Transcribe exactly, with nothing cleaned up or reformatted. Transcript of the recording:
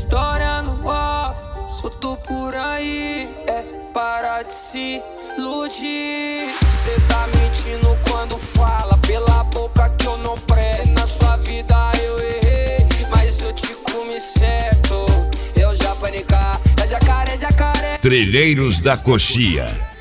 história no off, solto por aí. É parar de se iludir. Cê tá mentindo quando fala pela boca que eu não presto. Na sua vida eu errei, mas eu te comi certo. Eu já panicar, é jacaré, jacaré. Trilheiros da Coxia.